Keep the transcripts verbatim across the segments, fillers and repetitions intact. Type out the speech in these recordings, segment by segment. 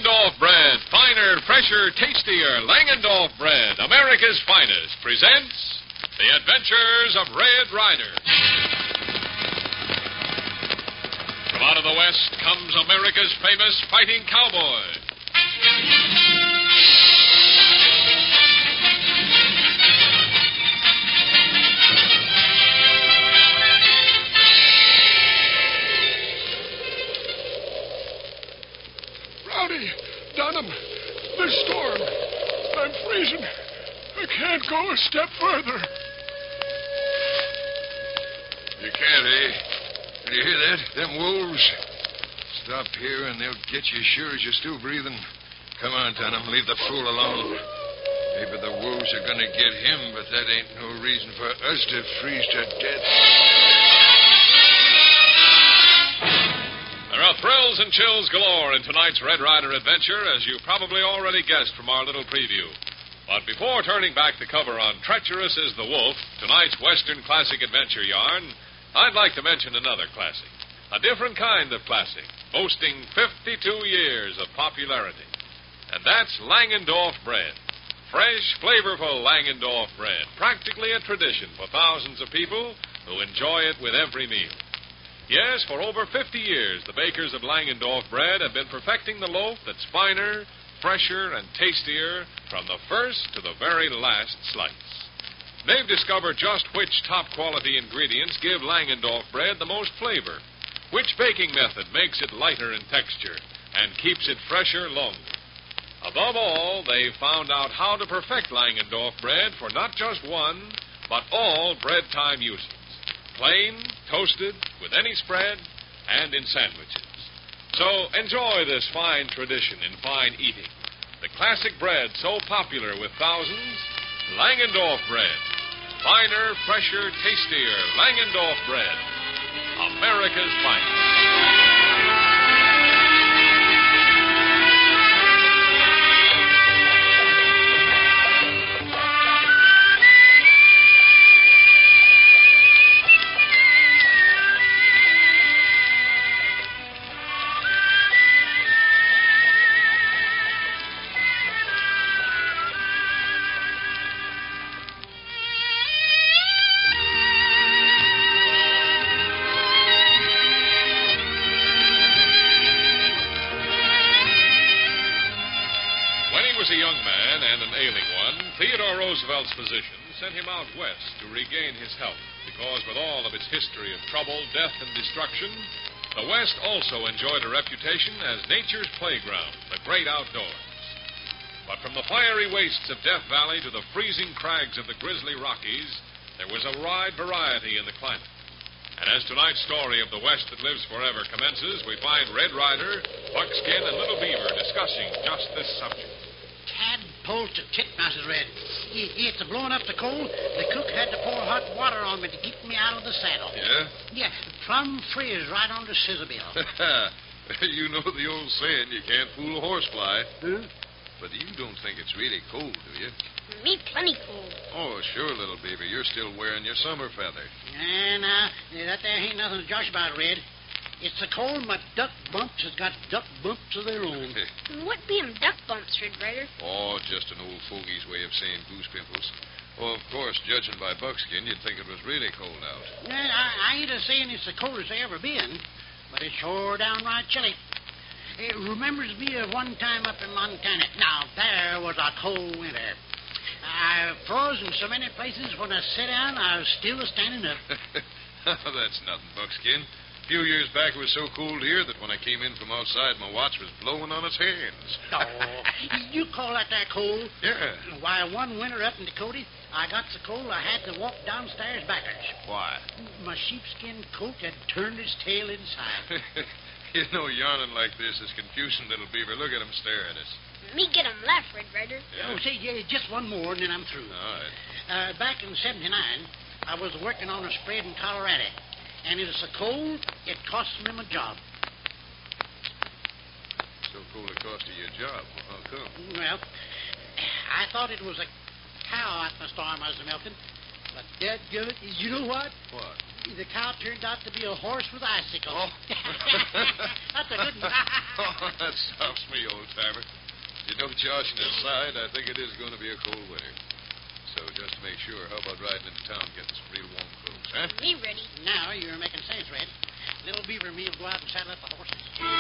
Langendorf bread, finer, fresher, tastier. Langendorf bread, America's finest, presents The Adventures of Red Ryder. From out of the West comes America's famous fighting cowboy. Rowdy, Dunham, this storm. I'm freezing. I can't go a step further. You can't, eh? Can you hear that? Them wolves. Stop here and they'll get you sure as you're still breathing. Come on, Dunham, leave the fool alone. Maybe the wolves are going to get him, but that ain't no reason for us to freeze to death. There are thrills and chills galore in tonight's Red Ryder adventure, as you probably already guessed from our little preview. But before turning back the cover on Treacherous as the Wolf, tonight's Western classic adventure yarn, I'd like to mention another classic. A different kind of classic, boasting fifty-two years of popularity. And that's Langendorf bread. Fresh, flavorful Langendorf bread. Practically a tradition for thousands of people who enjoy it with every meal. Yes, for over fifty years, the bakers of Langendorf bread have been perfecting the loaf that's finer, fresher, and tastier from the first to the very last slice. They've discovered just which top-quality ingredients give Langendorf bread the most flavor, which baking method makes it lighter in texture and keeps it fresher longer. Above all, they've found out how to perfect Langendorf bread for not just one, but all bread time uses. Plain, toasted, with any spread, and in sandwiches. So enjoy this fine tradition in fine eating. The classic bread so popular with thousands, Langendorf bread. Finer, fresher, tastier Langendorf bread. America's finest. A young man and an ailing one, Theodore Roosevelt's physician sent him out west to regain his health, because with all of its history of trouble, death, and destruction, the West also enjoyed a reputation as nature's playground, the great outdoors. But from the fiery wastes of Death Valley to the freezing crags of the grisly Rockies, there was a wide variety in the climate. And as tonight's story of the West that lives forever commences, we find Red Ryder, Buckskin, and Little Beaver discussing just this subject. Tadpoles to tit, Master Red. It's a blowing up the cold. The cook had to pour hot water on me to keep me out of the saddle. Yeah? Yeah, plumb frizz right on the scissor bill. You know the old saying, you can't fool a horsefly. Huh? But you don't think it's really cold, do you? Me plenty cold. Oh, sure, little baby. You're still wearing your summer feather. And, uh, that there ain't nothing to josh about, Red. It's so cold my duck bumps has got duck bumps of their own. What be them duck bumps, Red Ryder? Oh, just an old fogey's way of saying goose pimples. Well, of course, judging by Buckskin, you'd think it was really cold out. Well, I, I ain't a saying it's the coldest they ever been, but it's sure downright chilly. It remembers me of one time up in Montana. Now, there was a cold winter. I froze in so many places when I sat down, I was still standing up. That's nothing, Buckskin. A few years back, it was so cold here that when I came in from outside, my watch was blowing on its hands. Oh, you call that that cold? Yeah. Why, one winter up in Dakota, I got so cold I had to walk downstairs backwards. Why? My sheepskin coat had turned its tail inside. You know, yawning like this is confusing, little beaver. Look at him stare at us. Me get 'em laugh, Red Ryder. Yeah. Oh, say, yeah, just one more, and then I'm through. All right. Uh, back in seventy-nine, I was working on a spread in Colorado. And it was so cold, it cost me my job. So cold it cost you your job. Well, how come? Well, I thought it was a cow out in the storm I was milking. But, dadgummit, you know what? What? The cow turned out to be a horse with icicles. Oh. That's a good one. Oh, that stops me, old-timer. You know, Josh, on the side, I think it is going to be a cold winter. So just to make sure, how about riding into town and getting some real warm clothes, huh? Me ready. Now you're making sense, Red. Little Beaver and me will go out and saddle up the horses.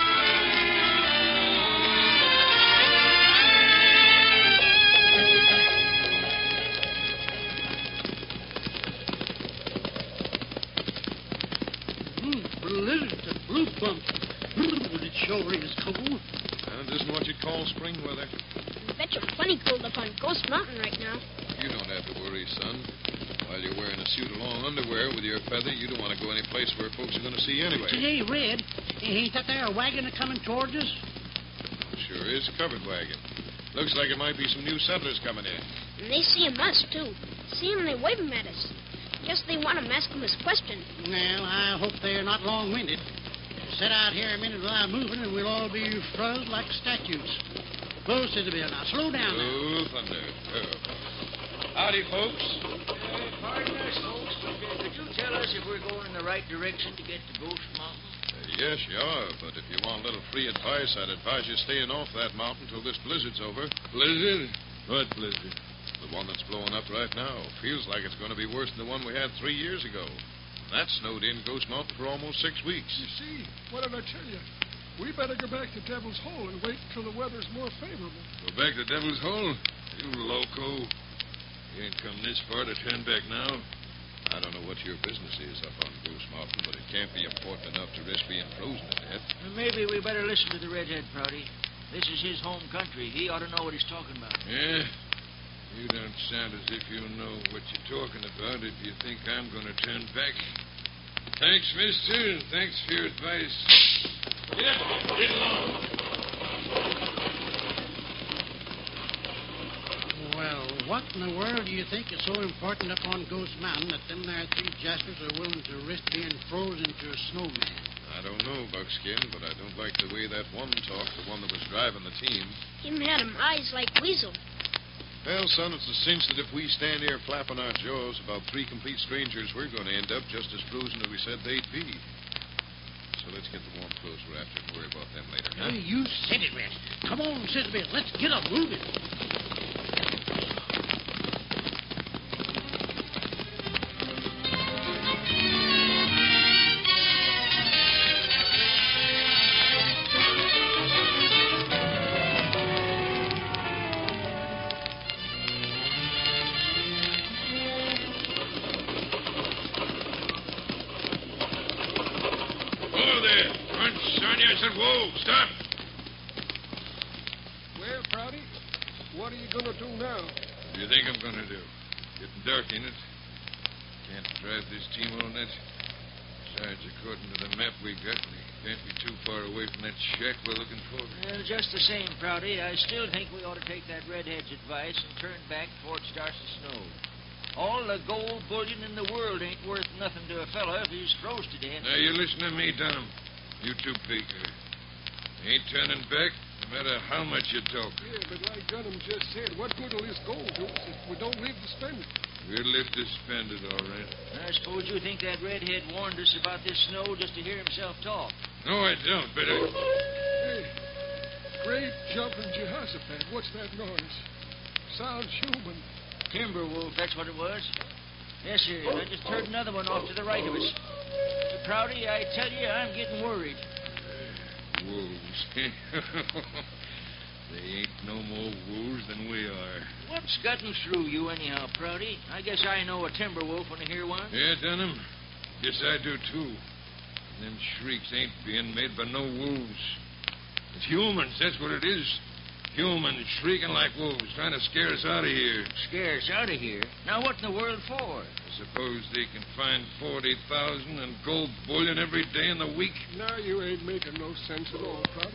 Mm, blizzard, the blue bump. Mm, it sure is cold. Uh, this is what you'd call spring weather. Bet you're plenty cold up on Ghost Mountain right now. You don't have to worry, son. While you're wearing a suit of long underwear with your feather, you don't want to go any place where folks are going to see you anyway. Hey, Red, ain't that there a wagon a coming towards us? Sure is, covered wagon. Looks like it might be some new settlers coming in. And they see 'em us, too. See 'em, they wave 'em at us. Guess they want 'em ask 'em this question. Well, I hope they're not long-winded. Sit out here a minute without moving, and we'll all be froze like statues. Close to the bill. Now, slow down. Now. Oh, thunder. Oh. Howdy, folks. Uh, pardon us, folks, but uh, could you tell us if we're going in the right direction to get to Ghost Mountain? Uh, yes, you are, but if you want a little free advice, I'd advise you staying off that mountain till this blizzard's over. Blizzard? What blizzard? The one that's blowing up right now. Feels like it's going to be worse than the one we had three years ago. That snowed in Ghost Mountain for almost six weeks. You see, what did I tell you? We better go back to Devil's Hole and wait till the weather's more favorable. Go back to Devil's Hole? You loco. You ain't come this far to turn back now. I don't know what your business is up on Ghost Mountain, but it can't be important enough to risk being frozen to death. Well, maybe we better listen to the redhead, Prouty. This is his home country. He ought to know what he's talking about. Yeah? You don't sound as if you know what you're talking about if you think I'm going to turn back. Thanks, mister, and thanks for your advice. Get up. Get along. Well, what in the world do you think is so important up on Ghost Mountain that them there three jaspers are willing to risk being frozen to a snowman? I don't know, Buckskin, but I don't like the way that one talked, the one that was driving the team. Him had 'em eyes like weasel. Well, son, it's a cinch that if we stand here flapping our jaws about three complete strangers, we're going to end up just as frozen as we said they'd be. So let's get the warm clothes wrapped and worry about them later, huh? Hey, you said it, Red. Come on, Sizzlebill. Let's get 'em moving. Whoa, stop. Well, Prouty, what are you going to do now? What do you think I'm going to do? Getting dark, ain't it? Can't drive this team on it. Besides, according to the map we got, we can't be too far away from that shack we're looking for. Well, just the same, Prouty, I still think we ought to take that redhead's advice and turn back before it starts to snow. All the gold bullion in the world ain't worth nothing to a fellow if he's froze to death. Now, you listen to me, Dunham. You too, Baker. Ain't turning back, no matter how much you talk. Yeah, but like Dunham just said, what good will this gold do us if we don't live to spend it? We'll live to spend it, all right. I suppose you think that redhead warned us about this snow just to hear himself talk. No, I don't, but I... Hey, great jumping Jehoshaphat, what's that noise? Sounds human. Timberwolf, that's what it was. Yes, sir. I just heard another one off to the right of us. Prouty, I tell you, I'm getting worried. Wolves. They ain't no more wolves than we are. What's gotten through you anyhow, Prouty? I guess I know a timber wolf when I hear one. Yeah, Dunham. Guess I do, too. Them shrieks ain't being made by no wolves. It's humans, that's what it is. Humans shrieking like wolves, trying to scare us out of here. Scare us out of here? Now, what in the world for? Suppose they can find forty thousand and gold bullion every day in the week? Now you ain't making no sense at all, Prouty.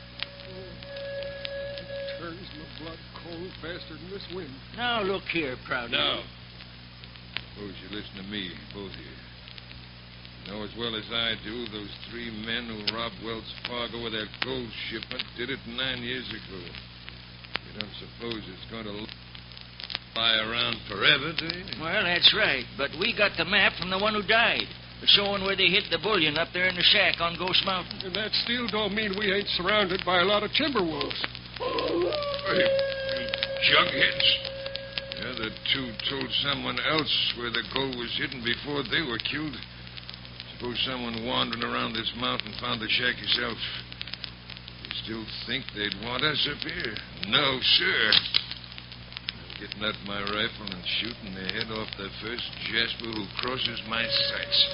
Oh, it turns my blood cold faster than this wind. Now, look here, Prouty. Now, suppose you listen to me, both of you. You know as well as I do, those three men who robbed Wells Fargo with that gold shipment did it nine years ago. You don't suppose it's going to lie around forever, do you? Well, that's right. But we got the map from the one who died. showing where they hid the bullion up there in the shack on Ghost Mountain. And that still don't mean we ain't surrounded by a lot of timber wolves. Hey, jugheads. Yeah, the two told someone else where the gold was hidden before they were killed. Suppose someone wandering around this mountain found the shack himself. You still think they'd want us up here? No, sir. I'm getting out my rifle and shooting the head off the first Jasper who crosses my sights.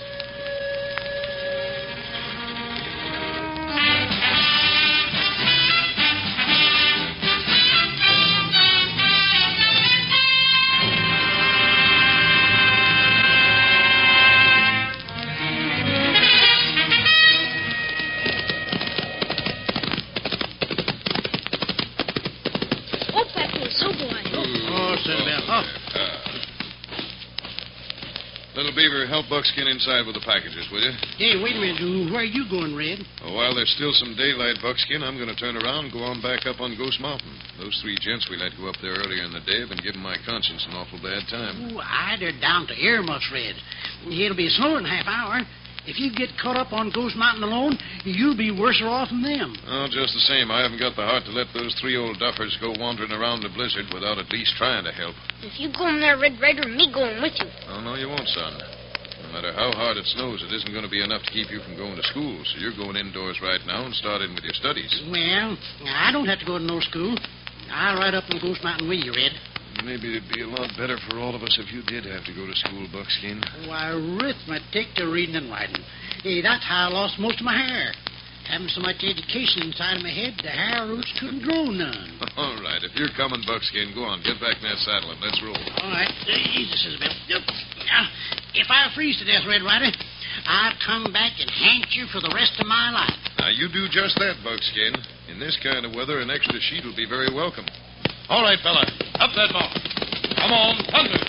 Little Beaver, help Buckskin inside with the packages, will you? Hey, wait a minute. Where are you going, Red? Oh, while there's still some daylight, Buckskin, I'm going to turn around and go on back up on Ghost Mountain. Those three gents we let go up there earlier in the day have been giving my conscience an awful bad time. Ooh, I, they're down to earmuffs, Red. It'll be slower than a half hour. If you get caught up on Ghost Mountain alone, you'll be worse off than them. Oh, just the same, I haven't got the heart to let those three old duffers go wandering around the blizzard without at least trying to help. If you go in there, Red Rider, me going with you. Oh, no, you won't, son. No matter how hard it snows, it isn't going to be enough to keep you from going to school, so you're going indoors right now and start in with your studies. Well, I don't have to go to no school. I'll ride up on Ghost Mountain with you, Red. Maybe it'd be a lot better for all of us if you did have to go to school, Buckskin. Why, arithmetic to reading and writing. Hey, that's how I lost most of my hair. Having so much education inside of my head, the hair roots couldn't grow none. All right, if you're coming, Buckskin, go on. Get back in that saddle and let's roll. All right. Easy, Isabel. Now, if I freeze to death, Red Rider, I'll come back and haunt you for the rest of my life. Now, you do just that, Buckskin. In this kind of weather, an extra sheet will be very welcome. All right, fella. Up that mountain. Come on, thunder.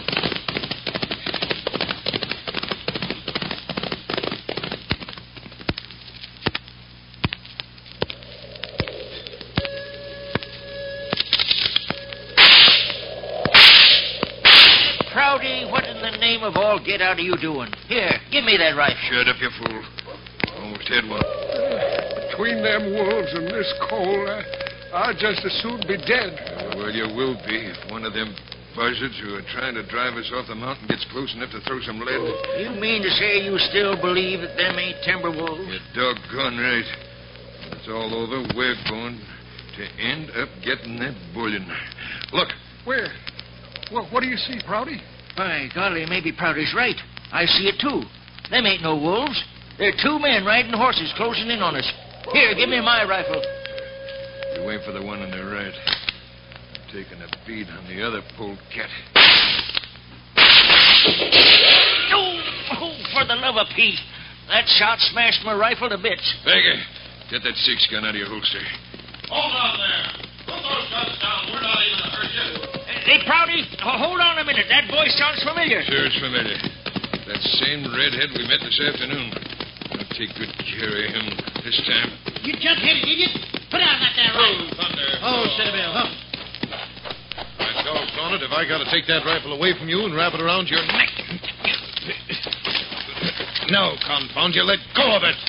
Prouty, what in the name of all get out are you doing? Here, give me that rifle. Shut up, you fool. Almost had one. Between them wolves and this cold, I, I'd just as soon be dead. Uh, well, you will be if one of them buzzards who are trying to drive us off the mountain gets close enough to throw some lead. You mean to say you still believe that them ain't timber wolves? You're doggone right. When it's all over, we're going to end up getting that bullion. Look. Where? Well, what do you see, Prouty? By golly, maybe Prouty's right. I see it, too. Them ain't no wolves. They're two men riding horses closing in on us. Here, give me my rifle. You wait for the one on the right. I'm taking a bead on the other polecat. Oh, oh, for the love of Pete. That shot smashed my rifle to bits. Baker, get that six gun out of your holster. Hold on there. Put those guns down. We're not even hurt yet. Hey, Prouty, hold on a minute. That voice sounds familiar. Sure, it's familiar. That same redhead we met this afternoon. I'll take good care of him this time. You jump-headed idiot. Put out that there rifle. Oh, thunder. Oh, Citadel, huh? My doggone it, if I got to take that rifle away from you and wrap it around your neck. No, confound you, let go of it.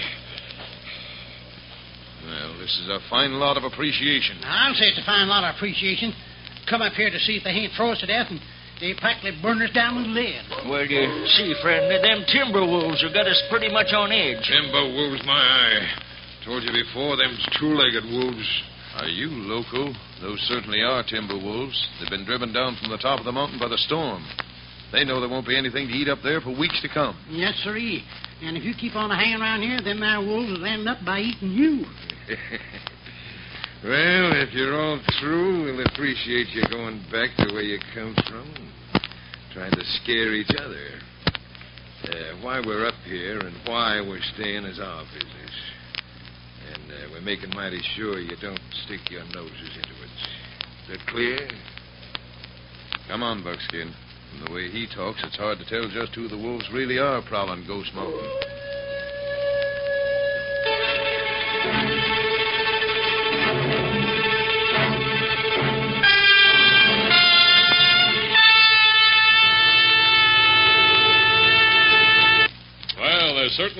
Well, this is a fine lot of appreciation. I'll say it's a fine lot of appreciation. Come up here to see if they ain't froze to death, and they practically burn us down with lead. Well, you see, friend, them timber wolves have got us pretty much on edge. Timber wolves, my eye. Told you before, them's two-legged wolves. Are you loco? Those certainly are timber wolves. They've been driven down from the top of the mountain by the storm. They know there won't be anything to eat up there for weeks to come. Yes, sirree. And if you keep on hanging around here, them there wolves will end up by eating you. Well, if you're all through, we'll appreciate you going back the way you come from. Trying to scare each other. Uh, why we're up here and why we're staying is our business. And uh, we're making mighty sure you don't stick your noses into it. Is that clear? Come on, Buckskin. From the way he talks, it's hard to tell just who the wolves really are prowling Ghost Mountain.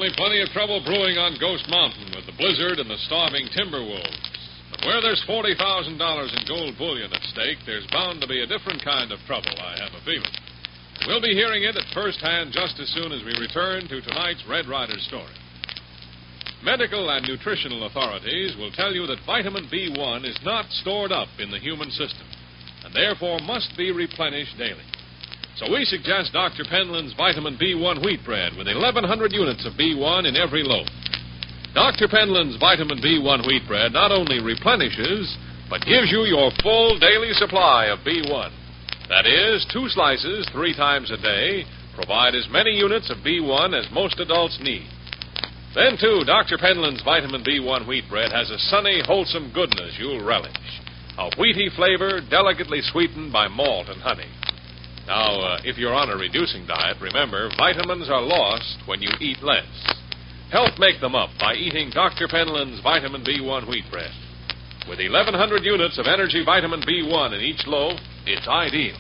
certainly plenty of trouble brewing on Ghost Mountain with the blizzard and the starving timber wolves. But where there's forty thousand dollars in gold bullion at stake, there's bound to be a different kind of trouble, I have a feeling. We'll be hearing it at first hand just as soon as we return to tonight's Red Rider story. Medical and nutritional authorities will tell you that vitamin B one is not stored up in the human system and therefore must be replenished daily. So we suggest Doctor Penland's vitamin B one wheat bread with eleven hundred units of B one in every loaf. Doctor Penland's vitamin B one wheat bread not only replenishes, but gives you your full daily supply of B one. That is, two slices three times a day provide as many units of B one as most adults need. Then, too, Doctor Penland's vitamin B one wheat bread has a sunny, wholesome goodness you'll relish. A wheaty flavor delicately sweetened by malt and honey. Now, uh, if you're on a reducing diet, remember, vitamins are lost when you eat less. Help make them up by eating Doctor Penland's vitamin B one wheat bread. With eleven hundred units of energy vitamin B one in each loaf, it's ideal.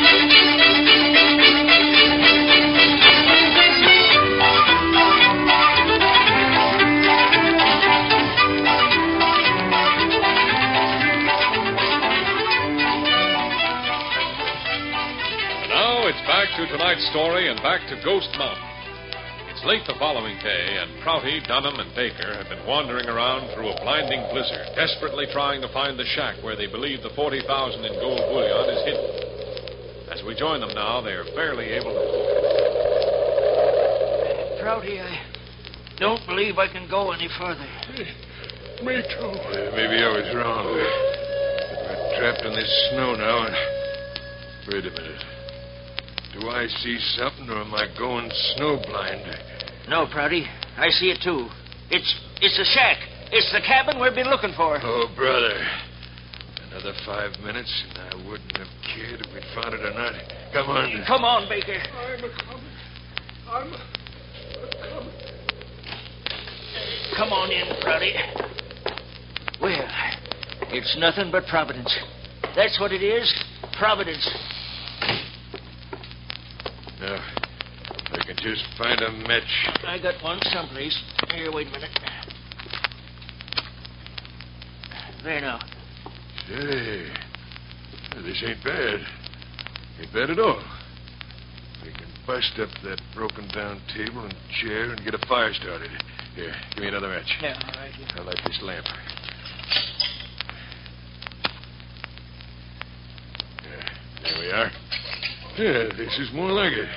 And now it's back to tonight's story and back to Ghost Mountain. It's late the following day, and Prouty, Dunham, and Baker have been wandering around through a blinding blizzard, desperately trying to find the shack where they believe the forty thousand in gold bullion is hidden. As we join them now, they are barely able to... Prouty, I don't believe I can go any further. Me too. Uh, maybe I was wrong. We're trapped in this snow now, and... Wait a minute. Do I see something, or am I going snowblind? No, Prouty. I see it, too. It's it's the shack. It's the cabin we've been looking for. Oh, brother. Another five minutes, and I wouldn't have cared if we'd found it or not. Come on. Come on, Baker. I'm a coming. I'm a coming. Come on in, Prouty. Well, it's nothing but Providence. That's what it is. Providence. Now, I can just find a match. I got one someplace. Here, wait a minute. There now. Say, this ain't bad. Ain't bad at all. We can bust up that broken down table and chair and get a fire started. Here, give me another match. Yeah, all right. Yeah. I'll light this lamp. Yeah, there we are. Yeah, this is more like it.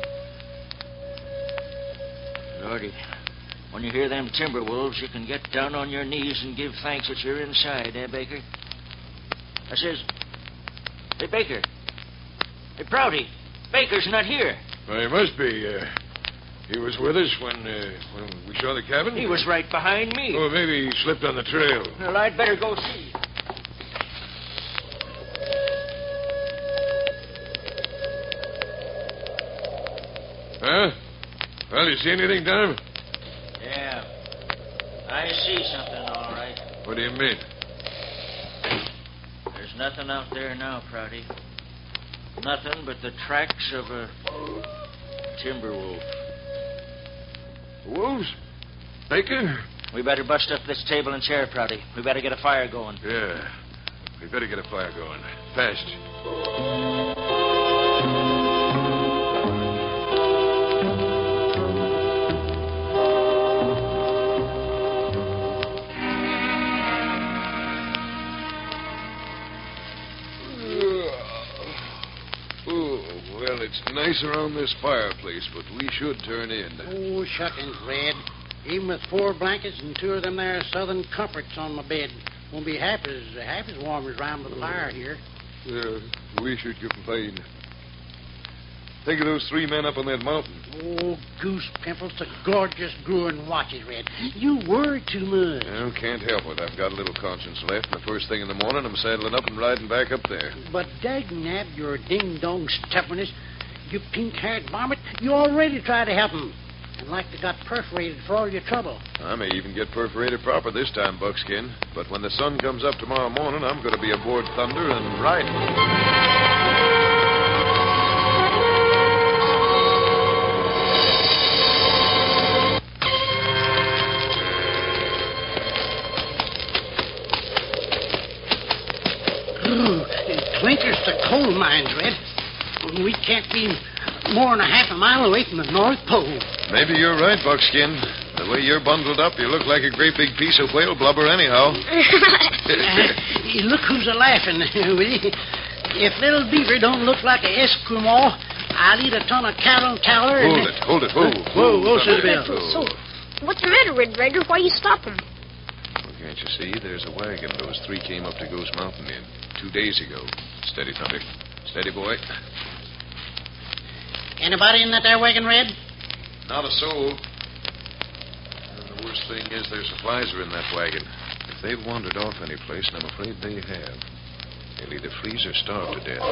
Lordy, when you hear them timber wolves, you can get down on your knees and give thanks that you're inside, eh, Baker? I says, hey, Baker. Hey, Prouty. Baker's not here. Well, he must be. Uh, he was with us when, uh, when we saw the cabin? He was right behind me. Oh, maybe he slipped on the trail. Well, I'd better go see. Huh? Well, you see anything, Dunham? Yeah. I see something, all right. What do you mean? There's nothing out there now, Prouty. Nothing but the tracks of a timber wolf. Wolves? Baker? We better bust up this table and chair, Prouty. We better get a fire going. Yeah. We better get a fire going. Fast. It's nice around this fireplace, but we should turn in. Oh, shuckings, Red. Even with four blankets and two of them there Southern comforts on my bed, won't be half as half as warm as round by the fire here. Yeah, we should complain. Think of those three men up on that mountain. Oh, Goose Pimples, the gorgeous growing watches, Red. You worry too much. Well, can't help it. I've got a little conscience left, and the first thing in the morning, I'm saddling up and riding back up there. But dagnab your ding-dong stubbornness, you pink-haired varmint, you already tried to help 'em. And like they got perforated for all your trouble. I may even get perforated proper this time, Buckskin. But when the sun comes up tomorrow morning, I'm going to be aboard Thunder and riding. think there's the coal mines, Red. We can't be more than a half a mile away from the North Pole. Maybe you're right, Buckskin. The way you're bundled up, you look like a great big piece of whale blubber anyhow. uh, look who's a-laughing, will you? If little Beaver don't look like an Eskimo, I'll eat a ton of cattle tower. Hold and... it, hold it, whoa. Whoa, whoa, whoa, Bill. So, what's the matter, Red Rider? Why you stop him? Well, can't you see? There's a wagon those three came up to Ghost Mountain in two days ago. Steady, Thunder. Steady, boy. Anybody in that there wagon, Red? Not a soul. And the worst thing is their supplies are in that wagon. If they've wandered off any place, and I'm afraid they have, they'll either freeze or starve to death.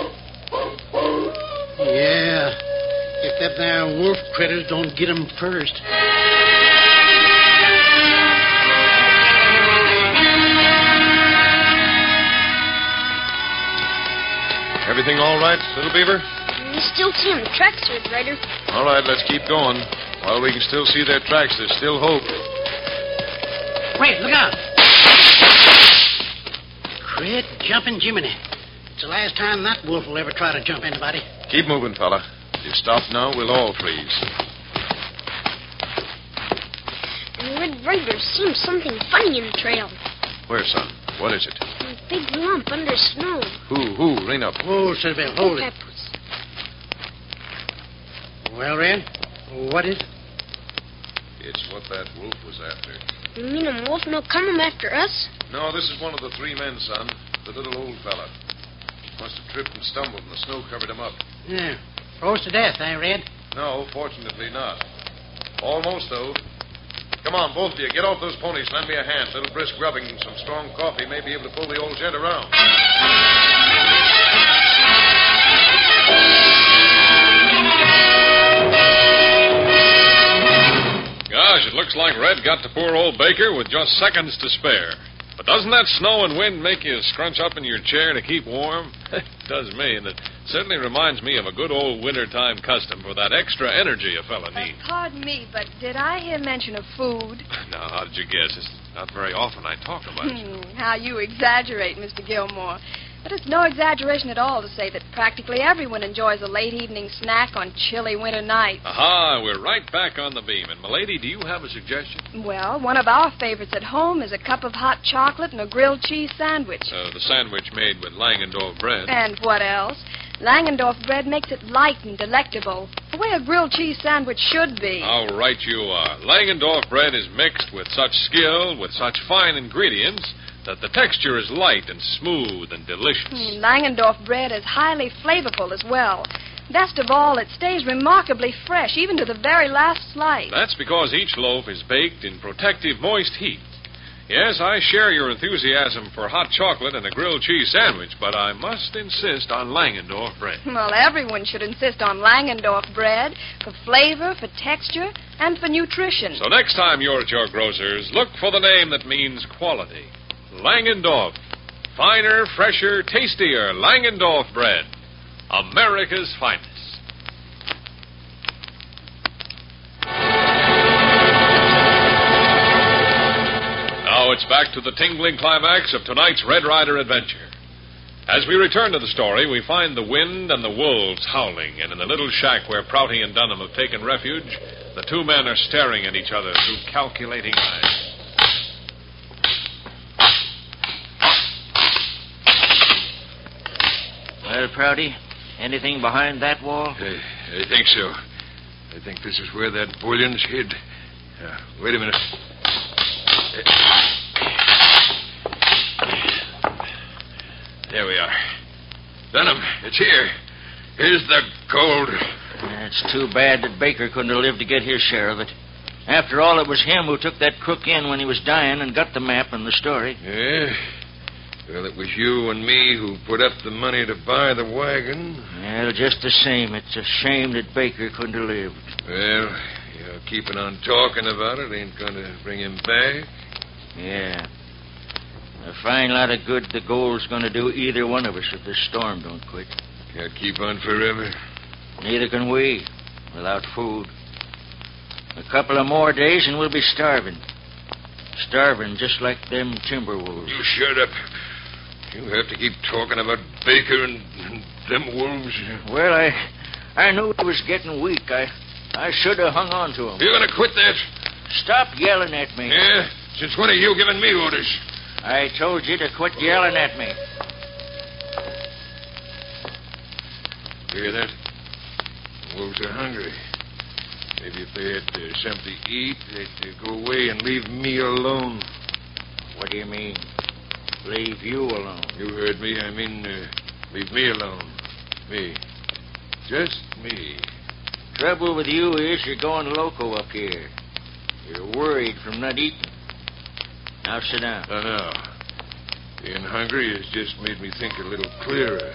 Yeah. If that there wolf critters don't get 'em first. Everything all right, little Beaver? We still see the tracks, Red Rider. All right, let's keep going. While we can still see their tracks, there's still hope. Wait, look out. Great jumping Jiminy. It's the last time that wolf will ever try to jump anybody. Keep moving, fella. If you stop now, we'll all freeze. And Red Rider seems something funny in the trail. Where, son? What is it? A big lump under snow. Who, who? Rein up. Whoa, Silvio, hold it. Well, Red, what is it? It's what that wolf was after. You mean a wolf no come after us? No, this is one of the three men, son. The little old fella. Must have tripped and stumbled, and the snow covered him up. Yeah. Froze to death, eh, Red? No, fortunately not. Almost, though. Come on, both of you. Get off those ponies. Lend me a hand. Little brisk rubbing and some strong coffee may be able to pull the old gent around. Gosh, it looks like Red got to poor old Baker with just seconds to spare. But doesn't that snow and wind make you scrunch up in your chair to keep warm? It does me, and it certainly reminds me of a good old wintertime custom for that extra energy a fella needs. Uh, pardon me, but did I hear mention of food? Now, how did you guess? It's not very often I talk about it. Hmm, how you exaggerate, Mister Gilmore. But it's no exaggeration at all to say that practically everyone enjoys a late evening snack on chilly winter nights. Aha, we're right back on the beam. And, milady, do you have a suggestion? Well, one of our favorites at home is a cup of hot chocolate and a grilled cheese sandwich. Uh, the sandwich made with Langendorf bread. And what else? Langendorf bread makes it light and delectable, the way a grilled cheese sandwich should be. How right you are. Langendorf bread is mixed with such skill, with such fine ingredients, that the texture is light and smooth and delicious. Mm, Langendorf bread is highly flavorful as well. Best of all, it stays remarkably fresh, even to the very last slice. That's because each loaf is baked in protective, moist heat. Yes, I share your enthusiasm for hot chocolate and a grilled cheese sandwich, but I must insist on Langendorf bread. Well, everyone should insist on Langendorf bread for flavor, for texture, and for nutrition. So next time you're at your grocer's, look for the name that means quality. Langendorf. Finer, fresher, tastier Langendorf bread. America's finest. Now it's back to the tingling climax of tonight's Red Rider adventure. As we return to the story, we find the wind and the wolves howling, and in the little shack where Prouty and Dunham have taken refuge, the two men are staring at each other through calculating eyes. Well, Prouty, anything behind that wall? I, I think so. I think this is where that bullion's hid. Uh, wait a minute. There we are. Dunham, it's here. Here's the gold. It's too bad that Baker couldn't have lived to get his share of it. After all, it was him who took that crook in when he was dying and got the map and the story. Yeah? Well, it was you and me who put up the money to buy the wagon. Well, just the same, it's a shame that Baker couldn't have lived. Well, you know, keeping on talking about it ain't going to bring him back. Yeah. A fine lot of good the gold's going to do either one of us if this storm don't quit. Can't keep on forever. Neither can we, without food. A couple of more days and we'll be starving. Starving just like them timber wolves. You shut up. You have to keep talking about Baker and, and them wolves. Well, I I knew he was getting weak. I I should have hung on to him. You gonna quit that? Stop yelling at me. Yeah? Since when are you giving me orders? I told you to quit yelling at me. Hear that? The wolves are hungry. Maybe if they had uh, something to eat, they'd uh, go away and leave me alone. What do you mean? Leave you alone? You heard me. I mean, uh, leave me alone. Me. Just me. Trouble with you is you're going loco up here. You're worried from not eating. Now sit down. No, no. Being hungry has just made me think a little clearer.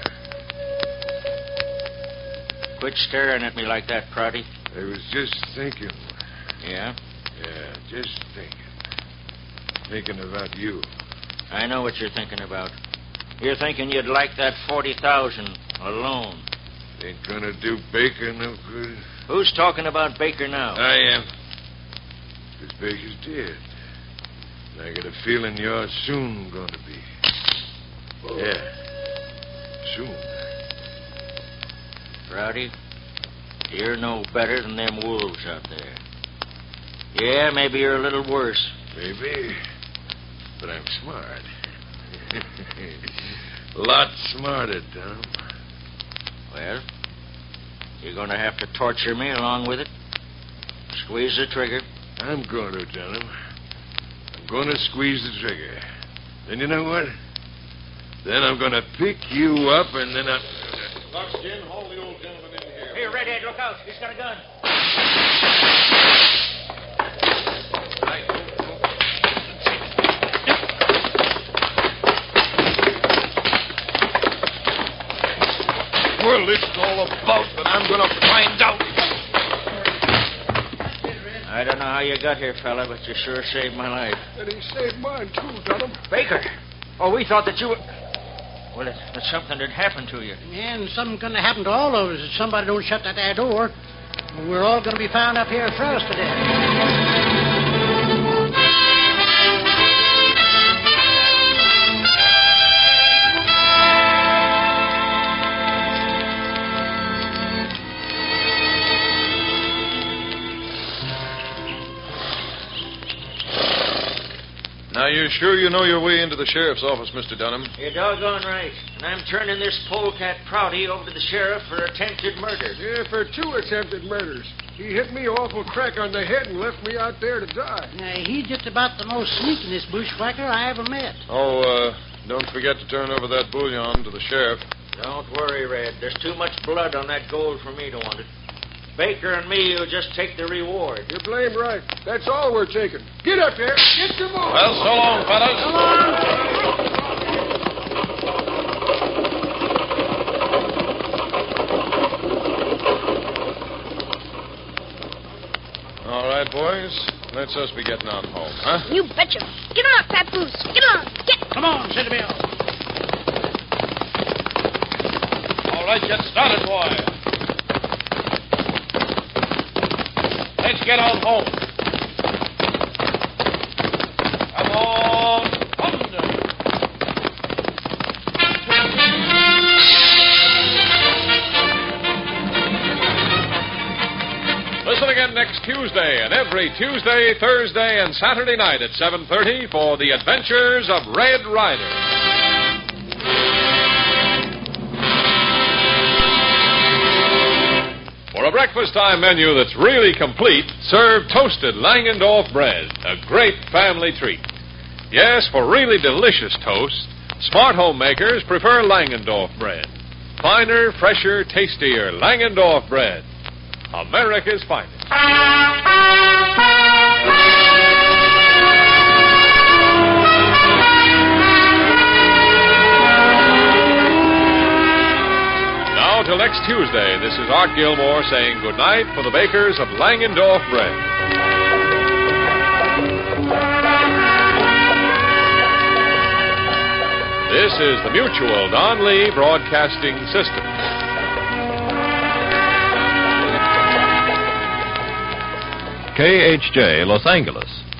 Quit staring at me like that, Prouty. I was just thinking. Yeah? Yeah, just thinking. Thinking about you. I know what you're thinking about. You're thinking you'd like that forty thousand alone. Ain't gonna do Baker no good. Who's talking about Baker now? I am. Because Baker's dead. And I got a feeling you're soon gonna be. Yeah. Soon. Prouty, you're no better than them wolves out there. Yeah, maybe you're a little worse. Maybe. But I'm smart. Lot smarter, Tom. Well, you're going to have to torture me along with it. Squeeze the trigger. I'm going to, Dunham. I'm going to squeeze the trigger. Then you know what? Then I'm going to pick you up and then I... Buckskin, haul the old gentleman in here. Here, Redhead, look out. He's got a gun. Well, it's all about, but I'm going to find out. I don't know how you got here, fella, but you sure saved my life. And he saved mine, too, Dunham. Baker! Oh, we thought that you were... Well, that, that something had happened to you. Yeah, and something's going to happen to all of us if somebody don't shut that there door. We're all going to be found up here frozen to death. Now, you're sure you know your way into the sheriff's office, Mister Dunham? You're doggone right. And I'm turning this polecat Prouty over to the sheriff for attempted murder. Yeah, for two attempted murders. He hit me awful crack on the head and left me out there to die. Now, he's just about the most sneakinest bushwhacker I ever met. Oh, uh, don't forget to turn over that bullion to the sheriff. Don't worry, Red. There's too much blood on that gold for me to want it. Baker and me will just take the reward. You're blame right. That's all we're taking. Get up there. Get to moving. Well, so long, fellas. Come on. All right, boys. Let's us be getting on home, huh? You betcha. Get on, Papoose. Get on. Get. Come on, City Bill. All right, get started, boy. Let's get on home. Come on, thunder. Listen again next Tuesday and every Tuesday, Thursday, and Saturday night at seven thirty for The Adventures of Red Ryder. For a breakfast time menu that's really complete, serve toasted Langendorf bread, a great family treat. Yes, for really delicious toast, smart homemakers prefer Langendorf bread. Finer, fresher, tastier Langendorf bread. America's finest. Until next Tuesday, this is Art Gilmore saying goodnight for the bakers of Langendorf bread. This is the Mutual Don Lee Broadcasting System. K H J, Los Angeles.